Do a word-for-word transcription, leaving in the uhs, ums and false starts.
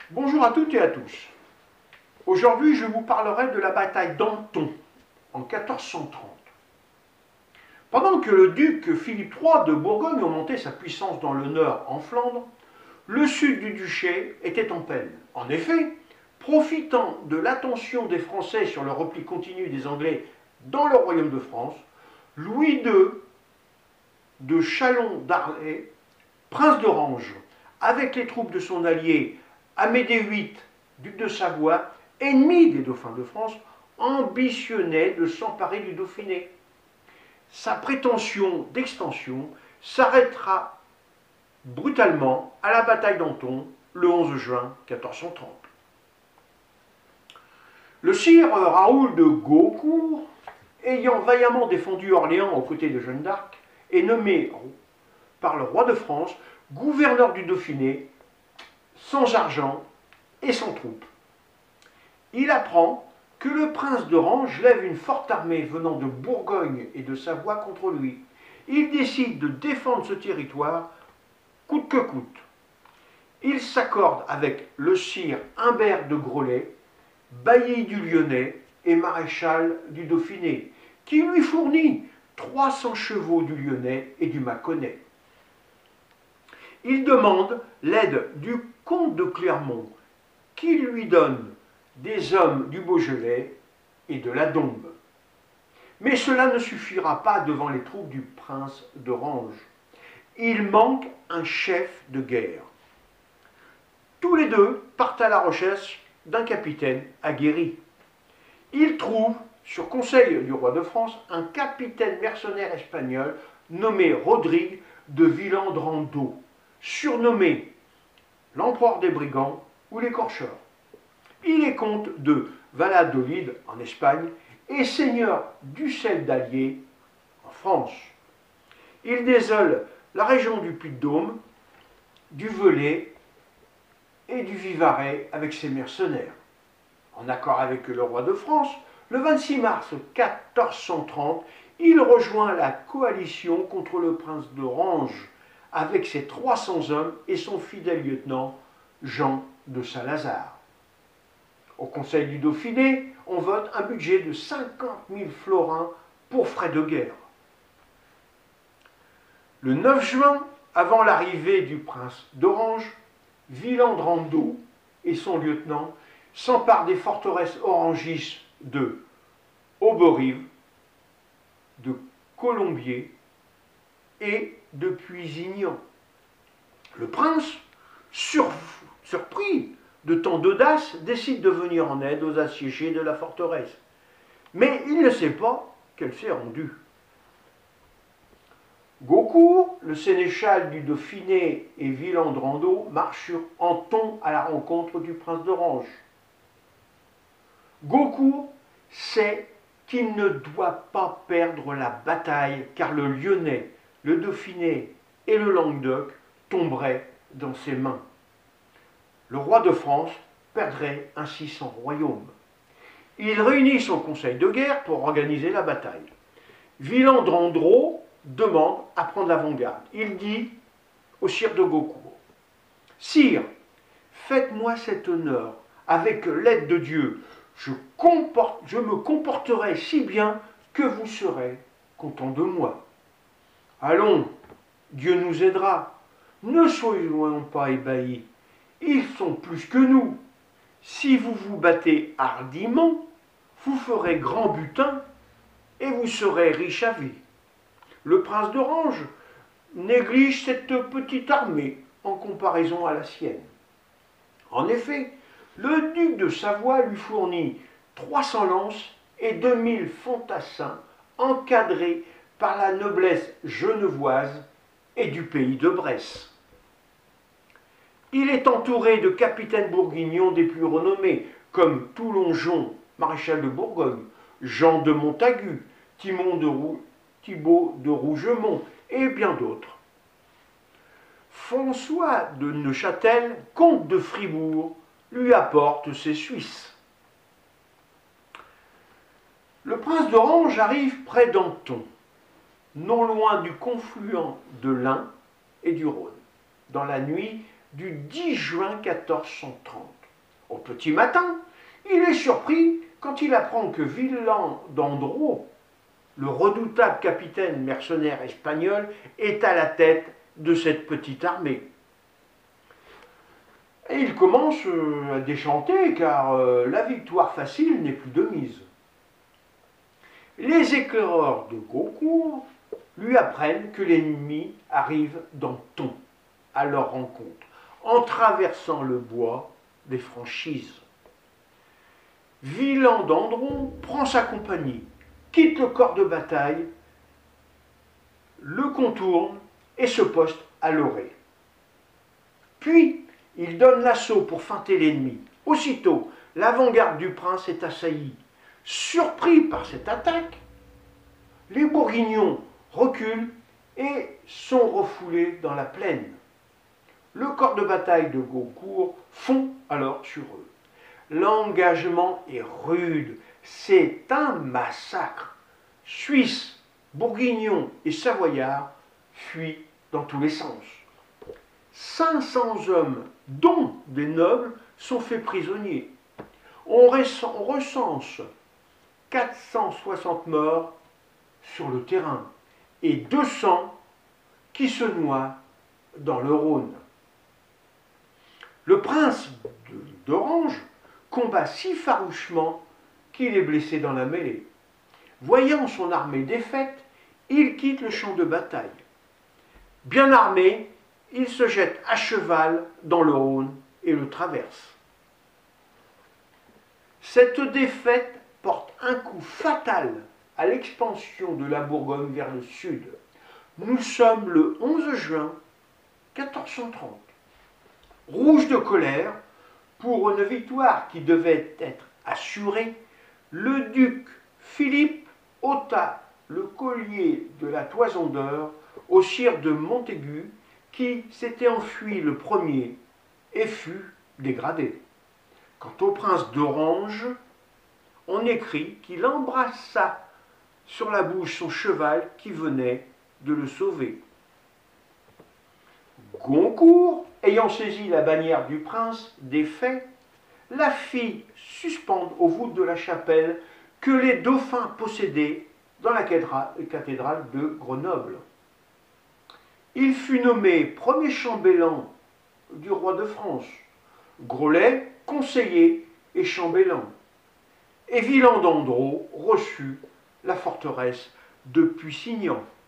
Bonjour à toutes et à tous. Aujourd'hui, je vous parlerai de la bataille d'Anton en quatorze cent trente. Pendant que le duc Philippe trois de Bourgogne augmentait sa puissance dans le nord en Flandre, le sud du duché était en peine. En effet, profitant de l'attention des Français sur le repli continu des Anglais dans le royaume de France, Louis deux de Chalon-d'Arlay, prince d'Orange, avec les troupes de son allié Amédée huit, duc de Savoie, ennemi des dauphins de France, ambitionnait de s'emparer du Dauphiné. Sa prétention d'extension s'arrêtera brutalement à la bataille d'Anton, le onze juin quatorze cent trente. Le sire Raoul de Gaucourt, ayant vaillamment défendu Orléans aux côtés de Jeanne d'Arc, est nommé par le roi de France gouverneur du Dauphiné, sans argent et sans troupes. Il apprend que le prince d'Orange lève une forte armée venant de Bourgogne et de Savoie contre lui. Il décide de défendre ce territoire coûte que coûte. Il s'accorde avec le sire Humbert de Grollet, bailli du Lyonnais et maréchal du Dauphiné, qui lui fournit trois cents chevaux du Lyonnais et du Mâconnais. Il demande l'aide du comte de Clermont, qui lui donne des hommes du Beaujolais et de la Dombes. Mais cela ne suffira pas devant les troupes du prince d'Orange. Il manque un chef de guerre. Tous les deux partent à la recherche d'un capitaine aguerri. Ils trouvent, sur conseil du roi de France, un capitaine mercenaire espagnol nommé Rodrigue de Villandrando, surnommé l'empereur des brigands ou l'écorcheur. Il est comte de Valladolid en Espagne et seigneur d'Ussel d'Allier en France. Il désole la région du Puy-de-Dôme, du Velay et du Vivarais avec ses mercenaires. En accord avec le roi de France, le vingt-six mars quatorze cent trente, il rejoint la coalition contre le prince d'Orange avec ses trois cents hommes et son fidèle lieutenant Jean de Salazar. Au Conseil du Dauphiné, on vote un budget de cinquante mille florins pour frais de guerre. Le neuf juin, avant l'arrivée du prince d'Orange, Villandrando et son lieutenant s'emparent des forteresses orangistes de Auberive, de Colombier et de Puisignan. Le prince, sur, surpris de tant d'audace, décide de venir en aide aux assiégés de la forteresse. Mais il ne sait pas qu'elle s'est rendue. Gaucourt, le sénéchal du Dauphiné et Villandrando marchent sur Anton à la rencontre du prince d'Orange. Gaucourt sait qu'il ne doit pas perdre la bataille car le Lyonnais, le Dauphiné et le Languedoc tomberaient dans ses mains. Le roi de France perdrait ainsi son royaume. Il réunit son conseil de guerre pour organiser la bataille. Villandrando demande à prendre l'avant-garde. Il dit au sire de Gaucourt: « Sire, faites-moi cet honneur, avec l'aide de Dieu, je, comporte, je me comporterai si bien que vous serez content de moi. Allons, Dieu nous aidera, ne soyons pas ébahis. Ils sont plus que nous. Si vous vous battez hardiment, vous ferez grand butin et vous serez riche à vie. Le prince d'Orange néglige cette petite armée en comparaison à la sienne. En effet, le duc de Savoie lui fournit trois cents lances et deux mille fantassins encadrés par la noblesse genevoise et du pays de Bresse. Il est entouré de capitaines bourguignons des plus renommés, comme Toulongeon, maréchal de Bourgogne, Jean de Montagu, Timon de Rou... Thibaut de Rougemont et bien d'autres. François de Neuchâtel, comte de Fribourg, lui apporte ses Suisses. Le prince d'Orange arrive près d'Anton, non loin du confluent de l'Ain et du Rhône, dans la nuit du dix juin quatorze cent trente. Au petit matin, il est surpris quand il apprend que Villan d'Andro, le redoutable capitaine mercenaire espagnol, est à la tête de cette petite armée. Et il commence à déchanter car la victoire facile n'est plus de mise. Les éclaireurs de Gaucourt lui apprennent que l'ennemi arrive d'Anton à leur rencontre, en traversant le bois des Franchises. Villan d'Andron prend sa compagnie, quitte le corps de bataille, le contourne et se poste à l'orée. Puis, il donne l'assaut pour feinter l'ennemi. Aussitôt, l'avant-garde du prince est assaillie. Surpris par cette attaque, les Bourguignons reculent et sont refoulés dans la plaine. Le corps de bataille de Gaucourt fond alors sur eux. L'engagement est rude, c'est un massacre. Suisses, Bourguignons et Savoyards fuient dans tous les sens. cinq cents hommes, dont des nobles, sont faits prisonniers. On recense quatre cent soixante morts sur le terrain et deux cents qui se noient dans le Rhône. Le prince d'Orange combat si farouchement qu'il est blessé dans la mêlée. Voyant son armée défaite, il quitte le champ de bataille. Bien armé, il se jette à cheval dans le Rhône et le traverse. Cette défaite porte un coup fatal à l'expansion de la Bourgogne vers le sud. Nous sommes le onze juin quatorze cent trente. Rouge de colère, pour une victoire qui devait être assurée, le duc Philippe ôta le collier de la Toison d'Or au sire de Montaigu, qui s'était enfui le premier et fut dégradé. Quant au prince d'Orange, on écrit qu'il embrassa sur la bouche son cheval qui venait de le sauver. Goncourt, ayant saisi la bannière du prince défait, la fit suspendre aux voûtes de la chapelle que les dauphins possédaient dans la cathédrale de Grenoble. Il fut nommé premier chambellan du roi de France, Groslay conseiller et chambellan, et Villan d'Andro reçut la forteresse de Pusignan.